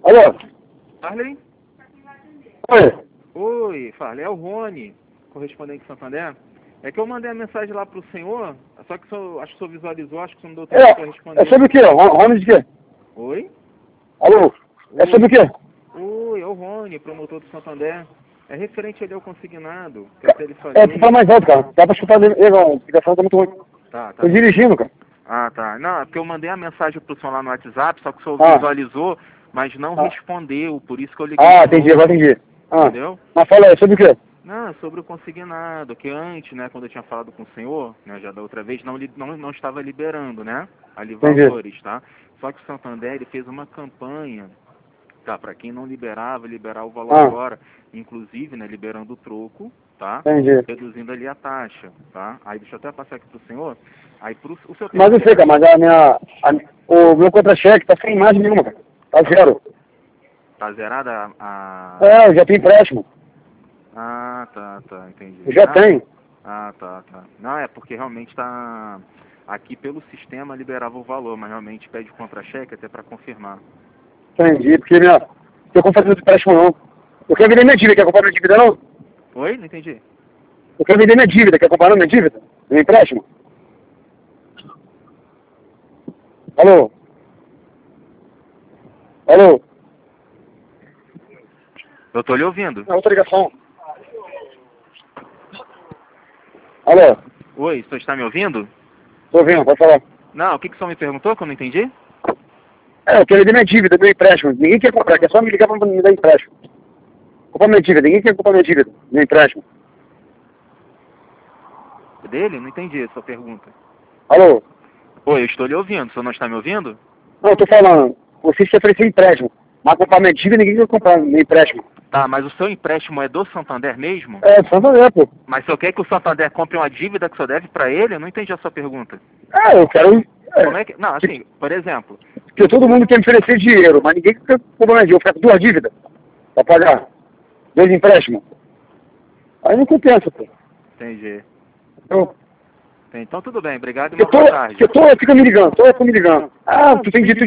Alô? Farley? Oi. Oi, Farley, é o Rony, correspondente de Santander. É que eu mandei a mensagem lá pro senhor, só que acho que o senhor visualizou, acho que o senhor não deu tempo para responder. É sobre o quê? Rony de quê? Oi? Alô? É sobre o quê? Oi, é o Rony, promotor do Santander. É referente ali ao consignado, que até ele fazer... Tu fala mais alto, cara. Dá pra escutar ele, a ligação tá muito ruim. Tá. Tô dirigindo, cara. Ah, tá. Não, é porque eu mandei a mensagem pro senhor lá no WhatsApp, só que o senhor visualizou, mas não respondeu, por isso que eu liguei. Entendi, agora entendi. Entendeu? Mas fala aí, sobre o quê? Não, é sobre o consignado, que antes, né, quando eu tinha falado com o senhor, né, já da outra vez, não estava liberando, né, ali valores, tá? Só que o Santander, ele fez uma campanha, tá, para quem não liberava, liberar o valor agora, inclusive, né, liberando o troco, tá? Reduzindo ali a taxa, tá? Aí deixa eu até passar aqui pro senhor, aí o senhor tem... Mas eu sei, cara, mas o meu contra-cheque tá sem imagem nenhuma, cara. Tá zero. Tá zerada a... eu já tenho empréstimo. Ah, tá, entendi. Eu já tenho. Ah, tá. Não, é porque realmente tá... Aqui pelo sistema liberava o valor, mas realmente pede contra-cheque até para confirmar. Entendi, porque não tem como fazer empréstimo não. Eu quero vender minha dívida, quer comprar minha dívida não? Oi? Não entendi. Eu quero vender minha dívida, quer comprar minha dívida? Meu empréstimo? Alô? Alô? Eu tô lhe ouvindo. Outra ligação. Alô? Oi, o senhor está me ouvindo? Tô ouvindo, pode falar. Não, o que o senhor me perguntou que eu não entendi? Eu quero vender minha dívida, meu empréstimo. Ninguém quer comprar, quer só me ligar pra me dar empréstimo. Comprar minha dívida, ninguém quer comprar minha dívida, meu empréstimo. Dele? Não entendi a sua pergunta. Alô? Oi, eu estou lhe ouvindo, o senhor não está me ouvindo? Não, eu tô falando, você se ofereceu empréstimo, mas comprar minha dívida, ninguém quer comprar meu empréstimo. Tá, mas o seu empréstimo é do Santander mesmo? É, do Santander, pô. Mas o senhor quer que o Santander compre uma dívida que o senhor deve para ele? Eu não entendi a sua pergunta. Eu quero... Como é que... Não, assim, por exemplo... Porque todo mundo quer me oferecer dinheiro, mas ninguém quer comprar minha dívida. Eu ficar com 2 dívidas pra pagar 2 empréstimos. Aí não compensa, pô. Entendi. Então tudo bem, obrigado e uma boa tarde. Fica me ligando, tu tem dito